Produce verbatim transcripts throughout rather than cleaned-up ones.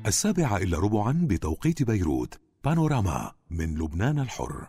السابعة إلا ربعا بتوقيت بيروت. بانوراما من لبنان الحر.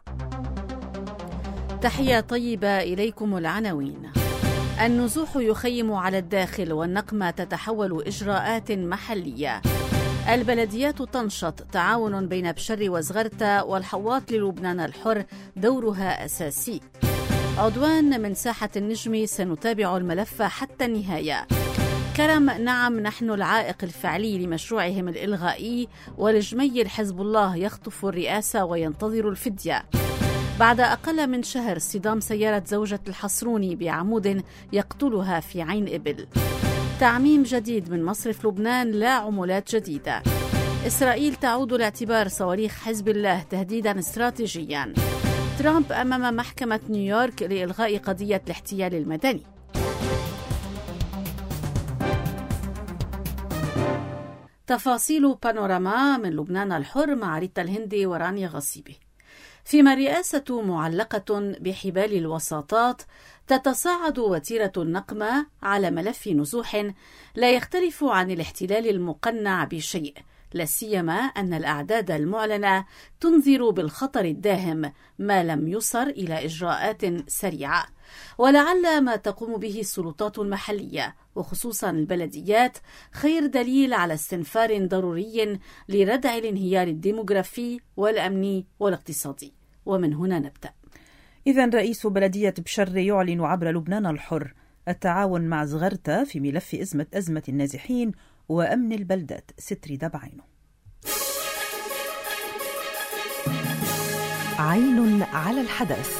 تحية طيبة إليكم. العناوين: النزوح يخيم على الداخل والنقمة تتحول إجراءات محلية. البلديات تنشط، تعاون بين بشر وزغرتة والحواط للبنان الحر دورها أساسي. عدوان من ساحة النجم، سنتابع الملف حتى النهاية. كرم: نعم نحن العائق الفعلي لمشروعهم الإلغائي، ولجميل حزب الله يخطف الرئاسة وينتظر الفدية. بعد أقل من شهر اصطدام سيارة زوجة الحصروني بعمود يقتلها في عين إبل. تعميم جديد من مصرف لبنان، لا عمولات جديدة. إسرائيل تعود لاعتبار صواريخ حزب الله تهديدا استراتيجيا. ترامب أمام محكمة نيويورك لإلغاء قضية الاحتيال المدني. تفاصيل بانوراما من لبنان الحر مع ريتا الهندي ورانيا غصيبي. فيما الرئاسة معلقة بحبال الوساطات، تتصاعد وتيرة النقمة على ملف نزوح لا يختلف عن الاحتلال المقنع بشيء، لا سيما أن الأعداد المعلنة تنذر بالخطر الداهم ما لم يصر إلى إجراءات سريعة. ولعل ما تقوم به السلطات المحلية وخصوصا البلديات خير دليل على استنفار ضروري لردع الانهيار الديموغرافي والأمني والاقتصادي. ومن هنا نبدأ. إذن رئيس بلدية بشر يعلن عبر لبنان الحر التعاون مع زغرتة في ملف أزمة أزمة النازحين وأمن البلدات. ستري دبعينه. عين على الحدث.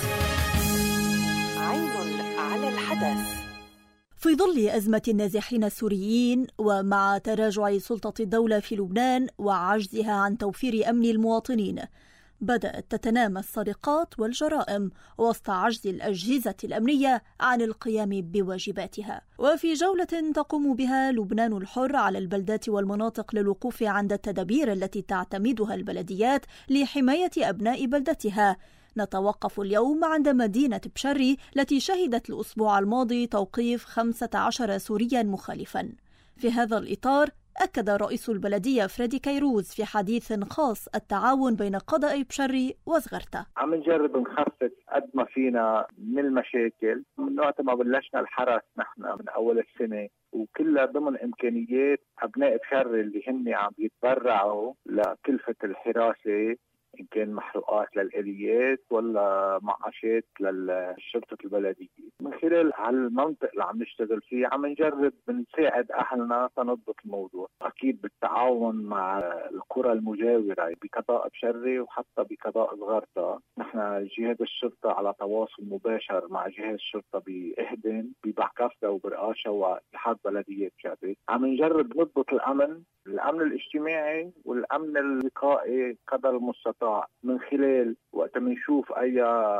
عين على الحدث. في ظل أزمة النازحين السوريين، ومع تراجع سلطة الدولة في لبنان وعجزها عن توفير أمن المواطنين، بدأت تتنامى السرقات والجرائم وسط عجز الأجهزة الأمنية عن القيام بواجباتها. وفي جولة تقوم بها لبنان الحر على البلدات والمناطق للوقوف عند التدابير التي تعتمدها البلديات لحماية أبناء بلدتها، نتوقف اليوم عند مدينة بشري التي شهدت الأسبوع الماضي توقيف خمسة عشر سوريا مخالفا. في هذا الإطار أكد رئيس البلدية فريدي كيروز في حديث خاص التعاون بين قضاء بشري وزغرتة. عم نجرب نخفف قد ما فينا من المشاكل من وقت ما بلشنا الحرس نحن من أول السنة، وكلها ضمن إمكانيات أبناء بشري اللي هن عم يتبرعوا لكلفة الحراسة، إن كان محروقات للآليات ولا معاشات للشرطة البلدية. من خلال هالمنطق اللي عم نشتغل فيه عم نجرب نساعد أهلنا تنضبط الموضوع، أكيد بالتعاون مع القرى المجاورة بقضاء بشري وحتى بقضاء زغرتة. نحن جهاز الشرطة على تواصل مباشر مع جهاز الشرطة بإهدن ببعكفة وبرقاشة واتحاد بلدية بشري. عم نجرب نضبط الأمن الأمن الاجتماعي والأمن الوقائي قدر المستطاع، من خلال وقت منشوف أي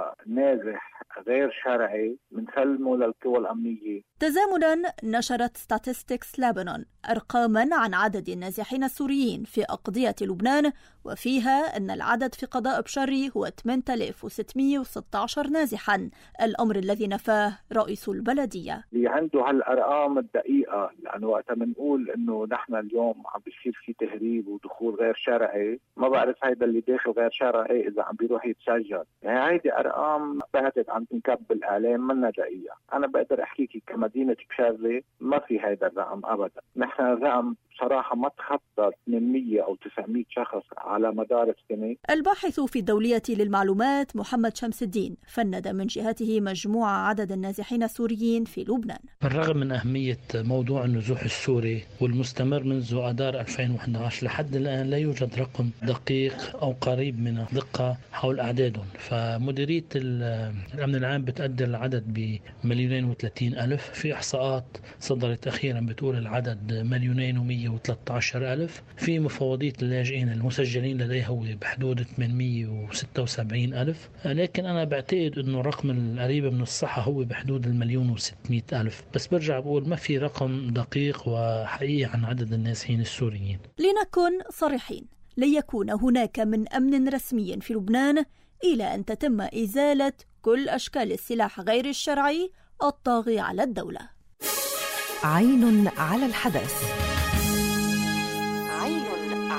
نازح غير شرعي منسلمه للقوى الأمنية. تزامنا نشرت ستاتستكس لبنان أرقاما عن عدد النازحين السوريين في أقضية لبنان، وفيها أن العدد في قضاء بشري هو ثمانية آلاف وستمئة وستة عشر نازحا، الأمر الذي نفاه رئيس البلدية. اللي عنده هالأرقام الدقيقة، لأنه وقت منقول أنه نحن اليوم عم بيصير في تهريب ودخول غير شرعي، ما بعرف هيدا اللي داخل غير شرعي إذا عم بيروح يتسجل. يعني هيدي أرقام بعتت عم تنكب بالإعلام منا دقيقة. أنا بقدر أحكيكي كمدينة بشري ما في هيدا الرقم أبدا. نحن الرقم بصراحة ما تخطى ثمانمئة أو تسعمئة شخص على مدار السنة. الباحث في الدولية للمعلومات محمد شمس الدين فند من جهته مجموع عدد النازحين السوريين في لبنان. بالرغم من أهمية موضوع النزوح السوري والمستمر منذ آذار ألفين وإحدى عشر لحد الآن لا يوجد رقم دقيق أو قريب من الدقة حول أعدادهم، فمديرية الأمن العام بتقدر العدد بمليونين وثلاثين ألف. في إحصاءات صدرت أخيرا بتقول العدد مليونين ومئة وثلاثة عشر ألف. في مفوضية اللاجئين المسجلين لديها هو بحدود ثمانمئة وستة وسبعين ألف، لكن أنا بعتقد أنه الرقم القريب من الصحة هو بحدود المليون وستمئة ألف. بس برجع بقول ما في رقم دقيق وحقيقي عن عدد النازحين السوريين. لنكن صريحين، لن يكون هناك من أمن رسمي في لبنان إلى أن تتم إزالة كل أشكال السلاح غير الشرعي الطاغي على الدولة. عين على الحدث. عين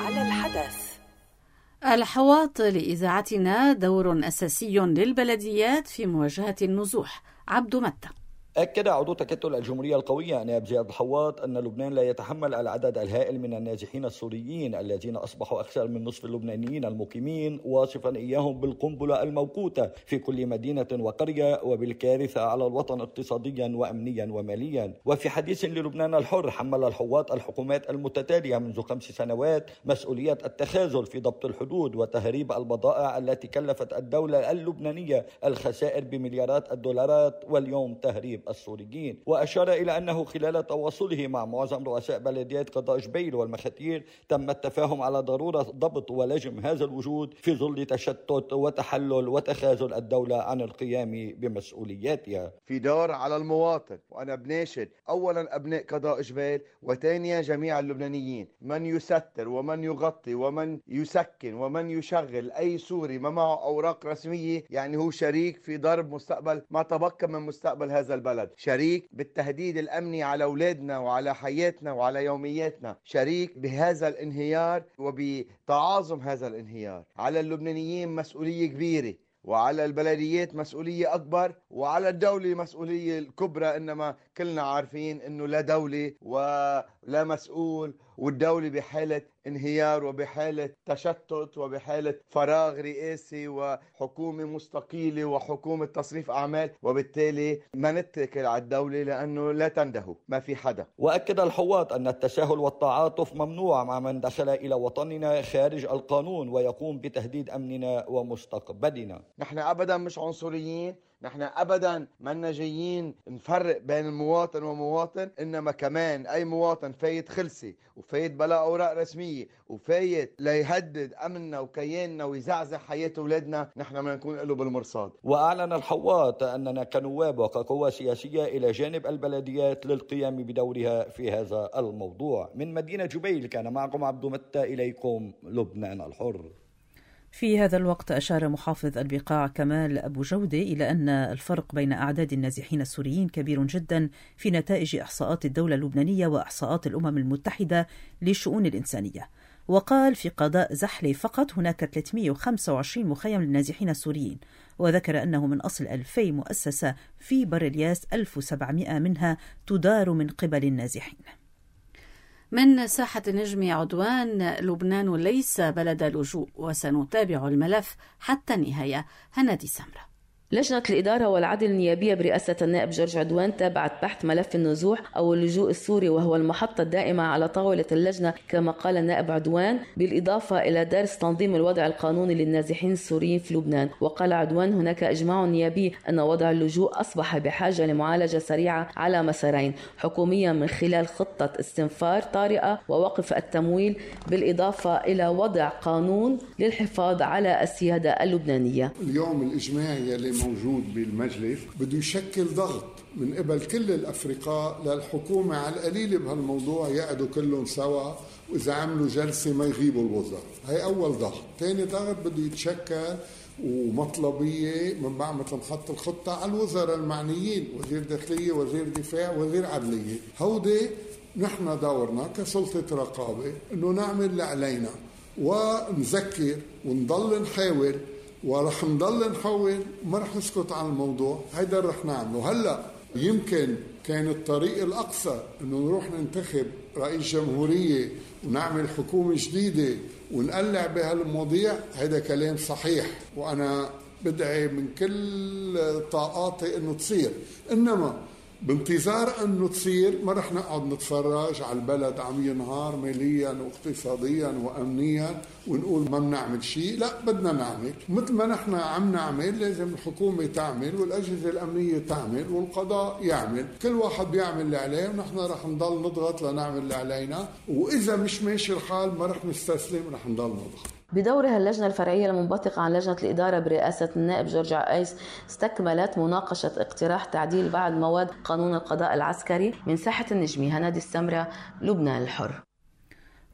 الحواط لإذاعتنا دور أساسي للبلديات في مواجهة النزوح. عبد متى. أكد عضو تكتل الجمهورية القوية نائب زياد الحواط أن لبنان لا يتحمل العدد الهائل من النازحين السوريين الذين أصبحوا أكثر من نصف اللبنانيين المقيمين، واصفا إياهم بالقنبلة الموقوتة في كل مدينة وقرية وبالكارثة على الوطن اقتصاديا وأمنيا وماليا. وفي حديث للبنان الحر حمل الحواط الحكومات المتتالية منذ خمس سنوات مسؤولية التخاذل في ضبط الحدود وتهريب البضائع التي كلفت الدولة اللبنانية الخسائر بمليارات الدولارات، واليوم تهريب السوريين. وأشار إلى أنه خلال تواصله مع معظم رؤساء بلديات قضاء جبيل والمخاتير تم التفاهم على ضرورة ضبط ولجم هذا الوجود في ظل تشتت وتحلل وتخاذل الدولة عن القيام بمسؤولياتها. في دور على المواطن، وأنا بناشد أولا أبناء قضاء جبيل وثانيا جميع اللبنانيين، من يستر ومن يغطي ومن يسكن ومن يشغل أي سوري ما معه أوراق رسمية يعني هو شريك في ضرب مستقبل ما تبقى من مستقبل هذا البلد، شريك بالتهديد الأمني على أولادنا وعلى حياتنا وعلى يومياتنا، شريك بهذا الانهيار وبتعاظم هذا الانهيار. على اللبنانيين مسؤولية كبيرة، وعلى البلديات مسؤولية أكبر، وعلى الدولة مسؤولية الكبرى، إنما كلنا عارفين إنه لا دولة ولا مسؤول، والدولة بحالة انهيار وبحالة تشتت وبحالة فراغ رئاسي وحكومة مستقيلة وحكومة تصريف أعمال، وبالتالي ما نتكل على الدولة لأنه لا تنده، ما في حدا. وأكد الحواط أن التساهل والتعاطف ممنوع مع من دخل إلى وطننا خارج القانون ويقوم بتهديد أمننا ومستقبلنا. نحن أبدا مش عنصريين، نحن أبدا منا جايين نفرق بين المواطن ومواطن، إنما كمان أي مواطن فايت خلسي وفايت بلا أوراق رسمية وفايت ليهدد أمننا وكياننا ويزعزع حياة أولادنا، نحن ما نكون له بالمرصاد. وأعلن الحواط أننا كنواب وكقوى سياسية إلى جانب البلديات للقيام بدورها في هذا الموضوع. من مدينة جبيل كان معكم عبد متى، إليكم لبنان الحر. في هذا الوقت أشار محافظ البقاع كمال أبو جودة إلى أن الفرق بين أعداد النازحين السوريين كبير جدا في نتائج إحصاءات الدولة اللبنانية وإحصاءات الأمم المتحدة للشؤون الإنسانية. وقال في قضاء زحلة فقط هناك ثلاثمئة وخمسة وعشرين مخيم للنازحين السوريين، وذكر أنه من أصل ألفي مؤسسة في بر الياس ألف وسبعمئة منها تدار من قبل النازحين. من ساحة النجم عدوان: لبنان ليس بلد لجوء، وسنتابع الملف حتى النهاية. هنادي سمرة. لجنة الإدارة والعدل النيابية برئاسة النائب جورج عدوان تابعت بحث ملف النزوح أو اللجوء السوري، وهو المحطة الدائمة على طاولة اللجنة كما قال النائب عدوان، بالإضافة إلى درس تنظيم الوضع القانوني للنازحين السوريين في لبنان. وقال عدوان هناك إجماع نيابي أن وضع اللجوء أصبح بحاجة لمعالجة سريعة على مسارين: حكوميا من خلال خطة استنفار طارئة ووقف التمويل، بالإضافة إلى وضع قانون للحفاظ على السيادة اللبنانية. اليوم الإجماع يلي موجود بالمجلس بده يشكل ضغط من قبل كل الأفرقاء للحكومة على القليل بهالموضوع، يقعدوا كلهم سوا، وإذا عملوا جلسة ما يغيبوا الوزراء. هاي أول ضغط. ثاني ضغط بده يتشكل ومطلبية من بعد ما تنحط الخطة على الوزراء المعنيين، وزير داخلية، وزير دفاع، وزير عدلية. هودي نحن دورنا كسلطة رقابة إنه نعمل اللي علينا ونذكر ونضل نحاول، ورح نضل نحاول، ما رح نسكت عن الموضوع. هيدا رح نعمله. هلا يمكن كان الطريق الأقصى إنه نروح ننتخب رئيس جمهورية ونعمل حكومة جديدة ونقلع بهالمواضيع، هيدا كلام صحيح، وأنا بدعي من كل طاقاتي إنه تصير، إنما بانتظار أنه تصير ما رح نقعد نتفرج على البلد عم ينهار ماليا واقتصاديا وأمنيا ونقول ما بنعمل شيء. لا، بدنا نعمل مثل ما نحن عم نعمل. لازم الحكومة تعمل والأجهزة الأمنية تعمل والقضاء يعمل، كل واحد بيعمل اللي عليه، ونحن رح نضل نضغط لنعمل اللي علينا، وإذا مش ماشي الحال ما رح نستسلم، رح نضل نضغط. بدورها اللجنة الفرعية المنبثقة عن لجنة الإدارة برئاسة النائب جورج عقيس استكملت مناقشة اقتراح تعديل بعض مواد قانون القضاء العسكري. من ساحة النجمي، هنادي السمرة، لبنان الحر.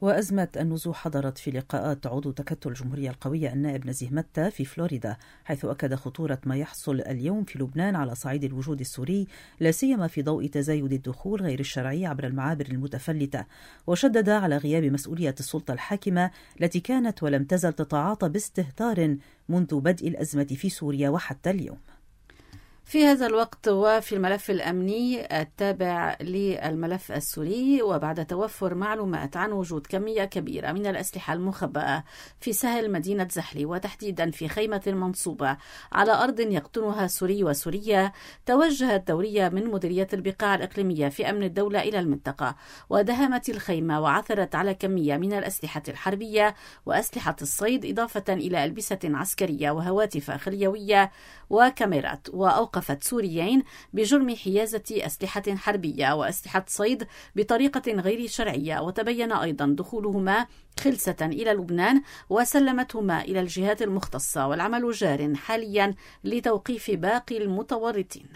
وأزمة النزوح حضرت في لقاءات عضو تكتل الجمهورية القوية النائب نزيه متى في فلوريدا، حيث أكد خطورة ما يحصل اليوم في لبنان على صعيد الوجود السوري، لا سيما في ضوء تزايد الدخول غير الشرعي عبر المعابر المتفلتة، وشدد على غياب مسؤولية السلطة الحاكمة التي كانت ولم تزل تتعاطى باستهتار منذ بدء الأزمة في سوريا وحتى اليوم. في هذا الوقت وفي الملف الأمني التابع للملف السوري، وبعد توفر معلومات عن وجود كمية كبيرة من الأسلحة المخبأة في سهل مدينة زحلي وتحديدا في خيمة منصوبة على أرض يقطنها سوري وسورية، توجهت دورية من مديرية البقاع الإقليمية في أمن الدولة إلى المنطقة ودهمت الخيمة وعثرت على كمية من الأسلحة الحربية وأسلحة الصيد، إضافة إلى ألبسة عسكرية وهواتف خليوية وكاميرات، وأوقفت سوريين بجرم حيازة أسلحة حربية وأسلحة صيد بطريقة غير شرعية، وتبين أيضا دخولهما خلسة إلى لبنان وسلمتهما إلى الجهات المختصة، والعمل جار حاليا لتوقيف باقي المتورطين.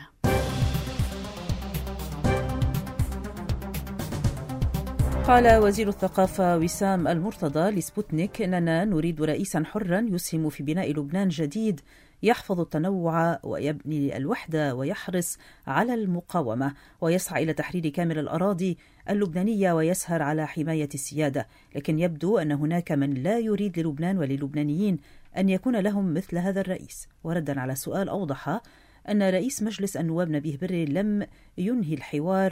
قال وزير الثقافة وسام المرتضى لسبوتنيك إننا نريد رئيسا حرا يسهم في بناء لبنان جديد يحفظ التنوع ويبني الوحدة ويحرص على المقاومة ويسعى إلى تحرير كامل الأراضي اللبنانية ويسهر على حماية السيادة، لكن يبدو أن هناك من لا يريد للبنان وللبنانيين أن يكون لهم مثل هذا الرئيس. وردا على سؤال أوضح أن رئيس مجلس النواب نبيه بري لم ينهي الحوار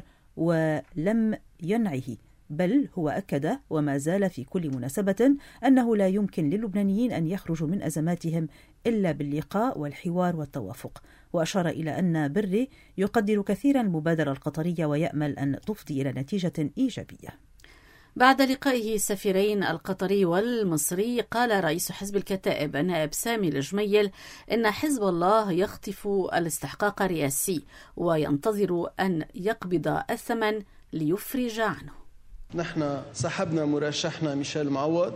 ولم ينعه، بل هو أكد وما زال في كل مناسبة أنه لا يمكن للبنانيين أن يخرجوا من أزماتهم إلا باللقاء والحوار والتوافق، وأشار إلى أن بري يقدر كثيرا المبادرة القطرية ويأمل أن تفضي إلى نتيجة إيجابية. بعد لقائه السفيرين القطري والمصري، قال رئيس حزب الكتائب النائب سامي الجميل إن حزب الله يخطف الاستحقاق الرئاسي وينتظر أن يقبض الثمن ليفرج عنه. نحن سحبنا مرشحنا ميشيل معوض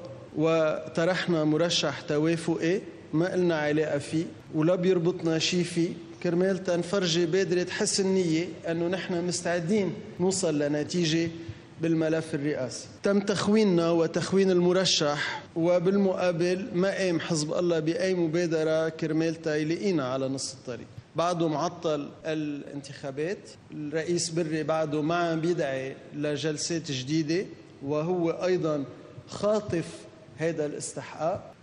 وطرحنا مرشح توافقي ما قلنا علاقة فيه ولا بيربطنا شي فيه، كرمال تنفرجي بادرة حسن النية أنه نحن مستعدين نوصل لنتيجة بالملف الرئاسي. تم تخويننا وتخوين المرشح، وبالمقابل ما قام حزب الله بأي مبادرة كرمال يلاقينا على نص الطريق. بعده معطل الانتخابات، الرئيس بري بعده ما عم بيدعي لجلسات جديدة، وهو أيضا خاطف هذا الاستحقاق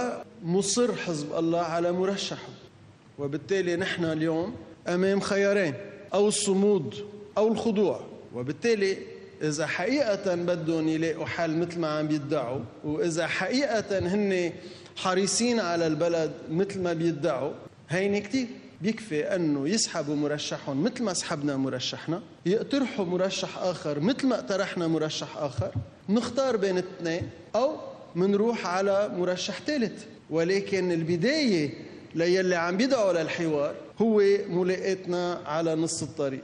ومصر حزب الله على مرشحه، وبالتالي نحن اليوم أمام خيارين، أو الصمود أو الخضوع. وبالتالي إذا حقيقة بدهم يلاقوا حل مثل ما عم بيدعوا، وإذا حقيقة هن حريصين على البلد مثل ما بيدعوا، هين كتير بيكفي أنه يسحبوا مرشحهم مثل ما سحبنا مرشحنا، يقترحوا مرشح آخر مثل ما اقترحنا مرشح آخر، نختار بين الاثنين أو منروح على مرشح ثالث. ولكن البداية ليلي عم بيدعوا للحوار هو ملاقاتنا على نص الطريق.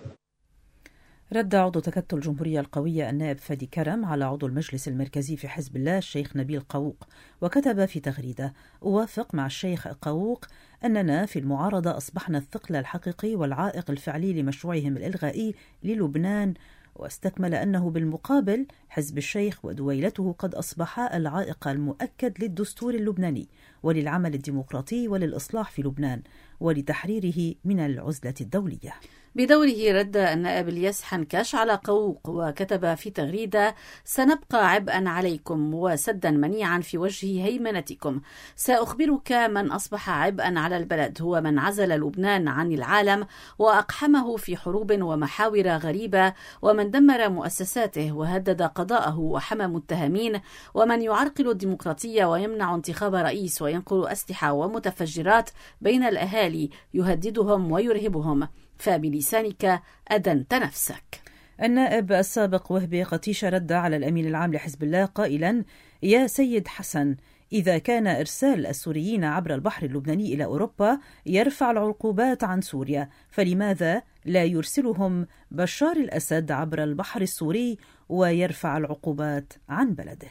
رد عضو تكتل الجمهورية القوية النائب فادي كرم على عضو المجلس المركزي في حزب الله الشيخ نبيل قوق، وكتب في تغريدة: أوافق مع الشيخ قوق أننا في المعارضة أصبحنا الثقل الحقيقي والعائق الفعلي لمشروعهم الإلغائي للبنان، واستكمل أنه بالمقابل حزب الشيخ ودويلته قد أصبحا العائق المؤكد للدستور اللبناني وللعمل الديمقراطي وللإصلاح في لبنان ولتحريره من العزلة الدولية. بدوره رد النائب الياس حنكش على قوق وكتب في تغريدة: سنبقى عبئا عليكم وسدا منيعا في وجه هيمنتكم. سأخبرك من أصبح عبئا على البلد هو من عزل لبنان عن العالم وأقحمه في حروب ومحاور غريبة، ومن دمر مؤسساته وهدد قضاءه وحمى متهمين، ومن يعرقل الديمقراطية ويمنع انتخاب رئيس وينقل أسلحة ومتفجرات بين الأهالي يهددهم ويرهبهم، فبلسانك أدنت نفسك. النائب السابق وهبي قتيشة رد على الأمين العام لحزب الله قائلا: يا سيد حسن، إذا كان إرسال السوريين عبر البحر اللبناني إلى أوروبا يرفع العقوبات عن سوريا، فلماذا لا يرسلهم بشار الأسد عبر البحر السوري ويرفع العقوبات عن بلده؟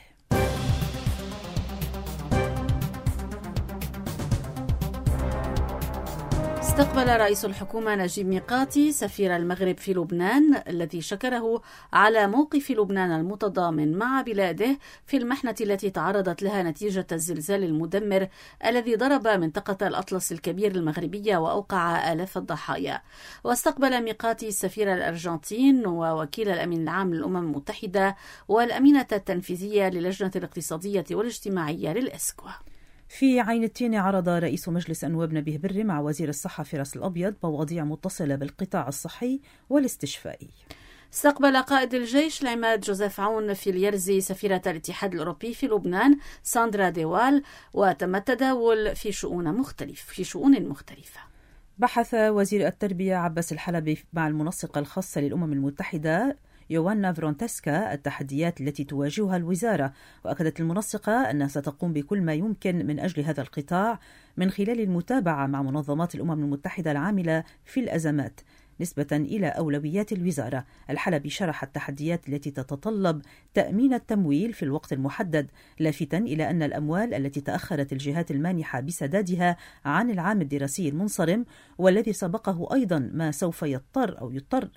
استقبل رئيس الحكومة نجيب ميقاتي سفير المغرب في لبنان الذي شكره على موقف لبنان المتضامن مع بلاده في المحنة التي تعرضت لها نتيجة الزلزال المدمر الذي ضرب منطقة الأطلس الكبير المغربية وأوقع آلاف الضحايا. واستقبل ميقاتي سفير الأرجنتين ووكيل الأمين العام للأمم المتحدة والأمينة التنفيذية للجنة الاقتصادية والاجتماعية للإسكوا. في عين التين عرض رئيس مجلس النواب نبيه بري مع وزير الصحة فراس الأبيض مواضيع متصلة بالقطاع الصحي والاستشفائي. استقبل قائد الجيش العماد جوزيف عون في اليرزي سفيرة الاتحاد الأوروبي في لبنان ساندرا ديوال، وتم التداول في شؤون مختلف في شؤون مختلفة. بحث وزير التربية عباس الحلبي مع المنسقة الخاصة للأمم المتحدة يوانا فرونتسكا التحديات التي تواجهها الوزارة، وأكدت المنسقة أنها ستقوم بكل ما يمكن من أجل هذا القطاع من خلال المتابعة مع منظمات الأمم المتحدة العاملة في الأزمات نسبة إلى أولويات الوزارة. الحلبي شرح التحديات التي تتطلب تأمين التمويل في الوقت المحدد، لافتا إلى أن الأموال التي تأخرت الجهات المانحة بسدادها عن العام الدراسي المنصرم والذي سبقه أيضا ما سوف يضطر أو يضطر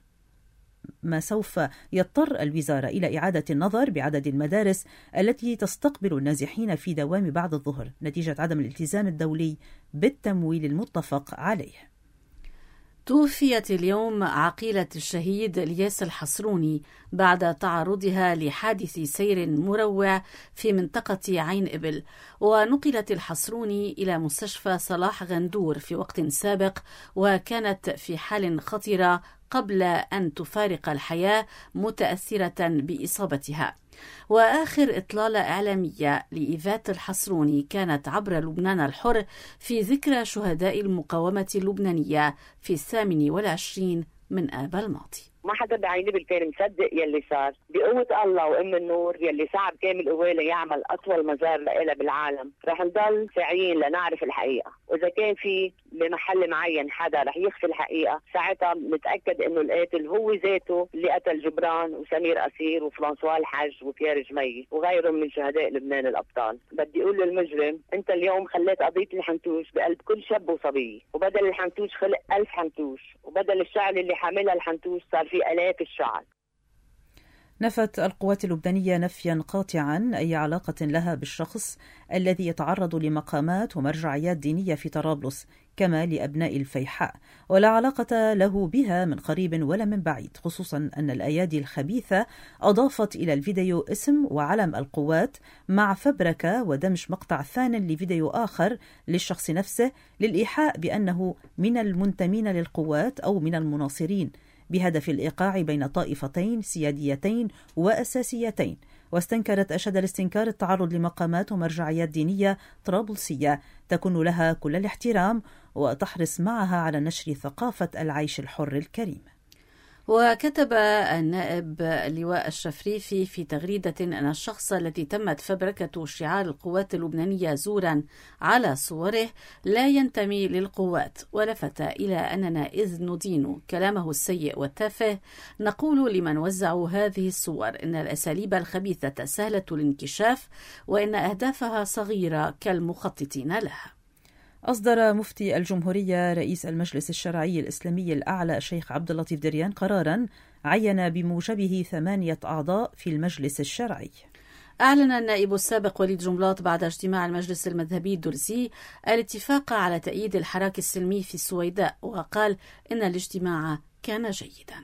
ما سوف يضطر الوزارة إلى إعادة النظر بعدد المدارس التي تستقبل النازحين في دوام بعد الظهر نتيجة عدم الالتزام الدولي بالتمويل المتفق عليه. توفيت اليوم عقيلة الشهيد الياس الحصروني بعد تعرضها لحادث سير مروع في منطقة عين إبل، ونقلت الحصروني إلى مستشفى صلاح غندور في وقت سابق وكانت في حال خطرة قبل أن تفارق الحياة متأثرة بإصابتها. وآخر إطلالة إعلامية لإيفات الحصروني كانت عبر لبنان الحر في ذكرى شهداء المقاومة اللبنانية في الثامن والعشرين من آب الماضي. ما حدا بعين إبل كان مصدق يلي صار. بقوة الله وأم النور يلي صعب كامل قواه يعمل أطول مزار لإلها بالعالم، رح نضل ساعيين لنعرف الحقيقة، وإذا كان في بمحل معين حدا رح يخفي الحقيقة ساعتها نتأكد إنه القاتل هو ذاته اللي قتل جبران وسمير أسير وفرانسوا الحج وبيير جمي وغيرهم من شهداء لبنان الأبطال. بدي أقول للمجرم أنت اليوم خليت قضية الحنتوش بقلب كل شاب وصبي، وبدل الحنتوش خلق ألف حنتوش، وبدل الشعل اللي حاملها الحنتوش صار في آلاف الشعل. نفت القوات اللبنانية نفيا قاطعا أي علاقة لها بالشخص الذي يتعرض لمقامات ومرجعيات دينية في طرابلس كما لأبناء الفيحاء، ولا علاقة له بها من قريب ولا من بعيد، خصوصا أن الأيادي الخبيثة أضافت إلى الفيديو اسم وعلم القوات مع فبركة ودمج مقطع ثان لفيديو آخر للشخص نفسه للإيحاء بأنه من المنتمين للقوات أو من المناصرين، بهدف الإيقاع بين طائفتين سياديتين وأساسيتين. واستنكرت أشد الاستنكار التعرض لمقامات ومرجعيات دينية طرابلسية تكون لها كل الاحترام وتحرص معها على نشر ثقافة العيش الحر الكريم. وكتب النائب لواء الشفريفي في تغريدة أن الشخص الذي تمت فبركة شعار القوات اللبنانية زورا على صوره لا ينتمي للقوات، ولفت إلى أننا إذ ندين كلامه السيء والتافه نقول لمن وزعوا هذه الصور إن الأساليب الخبيثة سهلة الانكشاف وإن أهدافها صغيرة كالمخططين لها. أصدر مفتي الجمهورية رئيس المجلس الشرعي الإسلامي الأعلى الشيخ عبد اللطيف دريان قراراً عين بموجبه ثمانية أعضاء في المجلس الشرعي. أعلن النائب السابق وليد جملاط بعد اجتماع المجلس المذهبي الدرزي الاتفاق على تأييد الحراك السلمي في السويداء، وقال إن الاجتماع كان جيداً.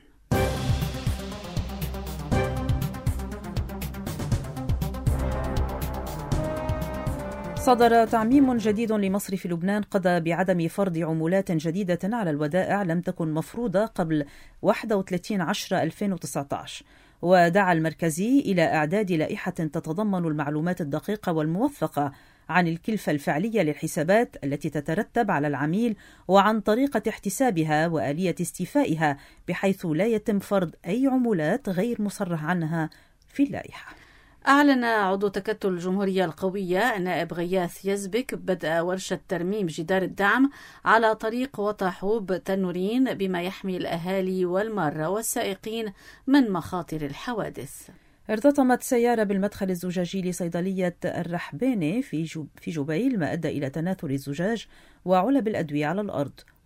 صدر تعميم جديد لمصرف لبنان قضى بعدم فرض عمولات جديدة على الودائع لم تكن مفروضة قبل واحد وثلاثين عشرة ألفين وتسعة عشر، ودعا المركزي إلى إعداد لائحة تتضمن المعلومات الدقيقة والموثقة عن الكلفة الفعلية للحسابات التي تترتب على العميل وعن طريقة احتسابها وآلية استيفائها، بحيث لا يتم فرض أي عمولات غير مصرح عنها في اللائحة. أعلن عضو تكتل الجمهورية القوية النائب غياث يزبك بدء ورشة ترميم جدار الدعم على طريق وطاحوب تنورين بما يحمي الأهالي والمارة والسائقين من مخاطر الحوادث. ارتطمت سيارة بالمدخل الزجاجي لصيدلية الرحبانة في في جبيل ما أدى إلى تناثر الزجاج وعلب الأدوية على الأرض،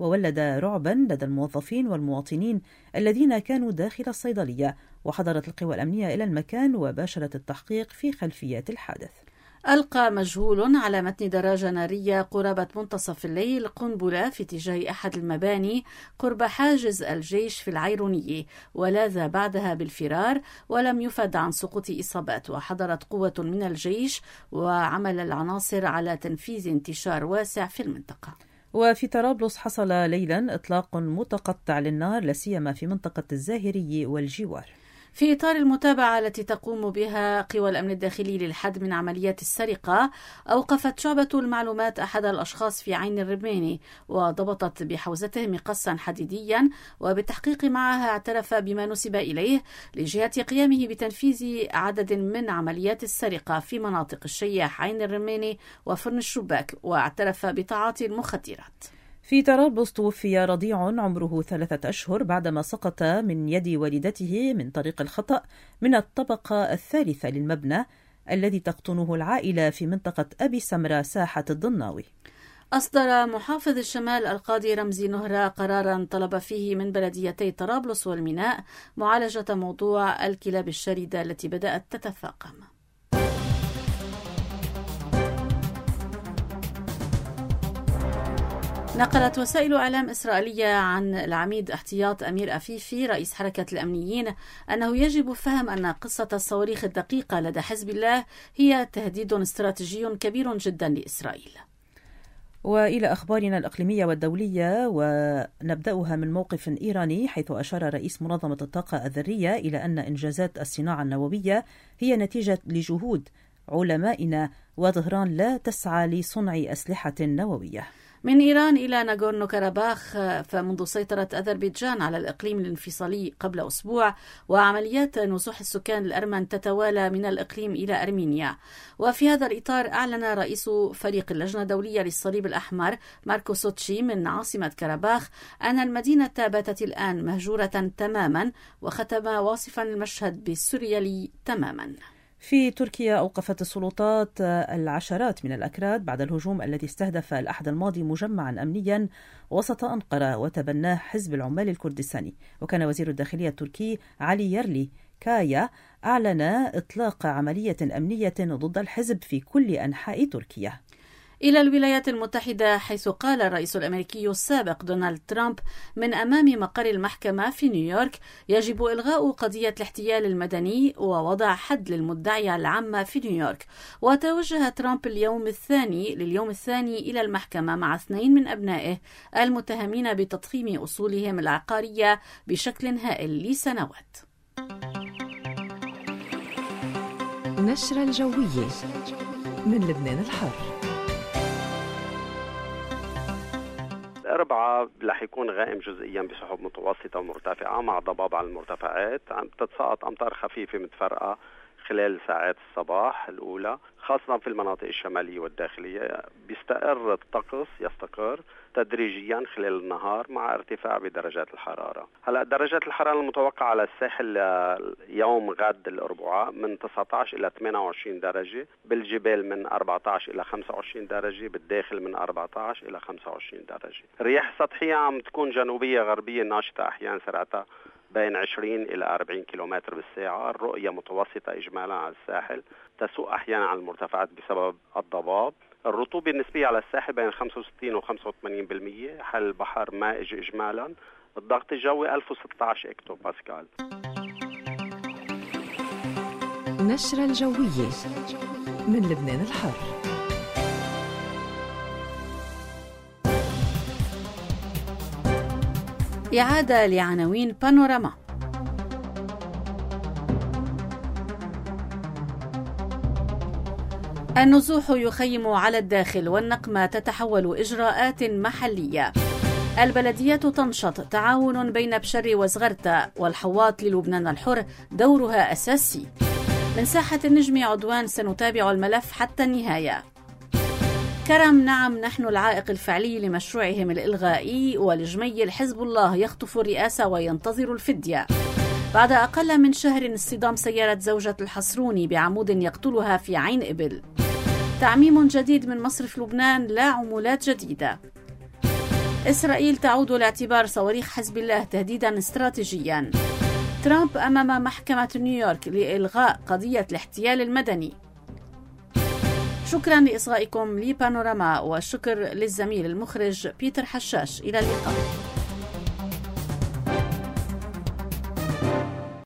وولد رعبا لدى الموظفين والمواطنين الذين كانوا داخل الصيدلية، وحضرت القوى الأمنية إلى المكان وباشرت التحقيق في خلفيات الحادث. ألقى مجهول على متن دراجة نارية قرابة منتصف الليل قنبلة في اتجاه أحد المباني قرب حاجز الجيش في العيرونية، ولاذ بعدها بالفرار ولم يفد عن سقوط إصابات. وحضرت قوة من الجيش وعمل العناصر على تنفيذ انتشار واسع في المنطقة. وفي طرابلس حصل ليلا إطلاق متقطع للنار لاسيما في منطقة الزاهري والجوار. في إطار المتابعة التي تقوم بها قوى الأمن الداخلي للحد من عمليات السرقة، أوقفت شعبة المعلومات أحد الأشخاص في عين الرماني وضبطت بحوزته مقصا حديديا، وبالتحقيق معها اعترف بما نسب إليه لجهة قيامه بتنفيذ عدد من عمليات السرقة في مناطق الشياح، عين الرماني، وفرن الشباك، واعترف بتعاطي المخدرات. في طرابلس توفي رضيع عمره ثلاثة أشهر بعدما سقط من يد والدته من طريق الخطأ من الطبقة الثالثة للمبنى الذي تقطنه العائلة في منطقة أبي سمرة ساحة الضناوي. أصدر محافظ الشمال القاضي رمزي نهرة قرارا طلب فيه من بلديتي طرابلس والميناء معالجة موضوع الكلاب الشاردة التي بدأت تتفاقم. نقلت وسائل إعلام إسرائيلية عن العميد احتياط أمير أفيفي رئيس حركة الأمنيين أنه يجب فهم أن قصة الصواريخ الدقيقة لدى حزب الله هي تهديد استراتيجي كبير جدا لإسرائيل. وإلى أخبارنا الإقليمية والدولية، ونبدأها من موقف إيراني، حيث أشار رئيس منظمة الطاقة الذرية إلى أن إنجازات الصناعة النووية هي نتيجة لجهود علمائنا، وطهران لا تسعى لصنع أسلحة نووية. من إيران إلى ناغورنو كاراباخ، فمنذ سيطرة أذربيجان على الإقليم الانفصالي قبل أسبوع وعمليات نزوح السكان الأرمن تتوالى من الإقليم إلى أرمينيا. وفي هذا الإطار أعلن رئيس فريق اللجنة الدولية للصليب الأحمر ماركو سوتشي من عاصمة كاراباخ أن المدينة باتت الآن مهجورة تماما، وختم واصفا المشهد بالسوريالي تماما. في تركيا أوقفت السلطات العشرات من الأكراد بعد الهجوم الذي استهدف الأحد الماضي مجمعا أمنيا وسط أنقرة وتبناه حزب العمال الكردستاني. وكان وزير الداخلية التركي علي يرلي كايا أعلن إطلاق عملية أمنية ضد الحزب في كل أنحاء تركيا. إلى الولايات المتحدة، حيث قال الرئيس الأمريكي السابق دونالد ترامب من أمام مقر المحكمة في نيويورك: يجب إلغاء قضية الاحتيال المدني ووضع حد للمدعية العامة في نيويورك. وتوجه ترامب اليوم الثاني لليوم الثاني إلى المحكمة مع اثنين من أبنائه المتهمين بتضخيم أصولهم العقارية بشكل هائل لسنوات. نشرة الجوية من لبنان الحر. الأربعاء رح يكون غائم جزئيا بسحب متوسطة ومرتفعة مع ضباب على المرتفعات. عم تتساقط أمطار خفيفة متفرقة خلال ساعات الصباح الأولى، خاصة في المناطق الشمالية والداخلية. بيستقر الطقس يستقر تدريجيا خلال النهار مع ارتفاع بدرجات الحرارة. هلا درجات الحرارة المتوقعة على الساحل يوم غد الأربعاء من تسعة عشر إلى ثمانية وعشرين درجة، بالجبال من أربعة عشر إلى خمسة وعشرين درجة، بالداخل من أربعة عشر إلى خمسة وعشرين درجة. الرياح السطحية عم تكون جنوبية غربية ناشطة أحيانا سرعتها بين عشرين إلى أربعين كيلومتر بالساعة. الرؤية متوسطة إجمالا على الساحل، تسوء أحيانا على المرتفعات بسبب الضباب. الرطوبة النسبية على الساحل بين خمسة وستين وخمسة وثمانين بالمئة. حل البحر مائج إجمالا. الضغط الجوي ألف وستة عشر إكتو باسكال. نشرة الجوية من لبنان الحر. إعادة لعناوين بانوراما. النزوح يخيم على الداخل والنقمة تتحول إجراءات محلية. البلدية تنشط تعاون بين بشر وزغرتة، والحواط للبنان الحر دورها أساسي. من ساحة النجم عدوان سنتابع الملف حتى النهاية. كرم نعم نحن العائق الفعلي لمشروعهم الإلغائي، والجميل حزب الله يخطف الرئاسة وينتظر الفدية. بعد أقل من شهر اصطدام سيارة زوجة الحصروني بعمود يقتلها في عين إبل. تعميم جديد من مصرف لبنان لا عمولات جديدة. إسرائيل تعود لاعتبار صواريخ حزب الله تهديدا استراتيجيا. ترامب أمام محكمة نيويورك لإلغاء قضية الاحتيال المدني. شكرا لإصغائكم لبانوراما، والشكر للزميل المخرج بيتر حشاش. إلى اللقاء.